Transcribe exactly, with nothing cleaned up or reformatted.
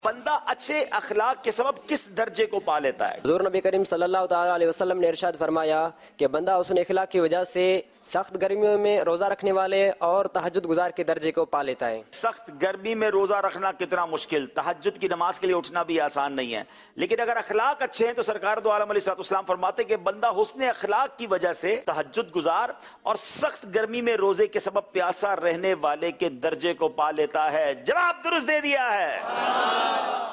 बंदा अच्छे अखलाक के सबब किस दर्जे को पा लेता है? हुज़ूर नबी करीम सल्लल्लाहु तआला अलैहि वसल्लम ने इरशाद फरमाया कि बंदा उस इखलाक की वजह से सख्त गर्मियों में रोजा रखने वाले और तहज्जुद गुजार के दर्जे को पा लेता है। सख्त गर्मी में रोजा रखना कितना मुश्किल, तहज्जुद की नमाज के लिए उठना भी आसान नहीं है। लेकिन अगर अखलाक अच्छे हैं तो सरकार दो आलम अलैहिस्सलाम फरमाते कि बंदा हुस्न अखलाक की वजह से तहज्जुद गुजार और सख्त गर्मी में रोजे के सबब प्यासा रहने वाले के दर्जे को पा लेता है। जवाब दुरुस्त दे दिया है।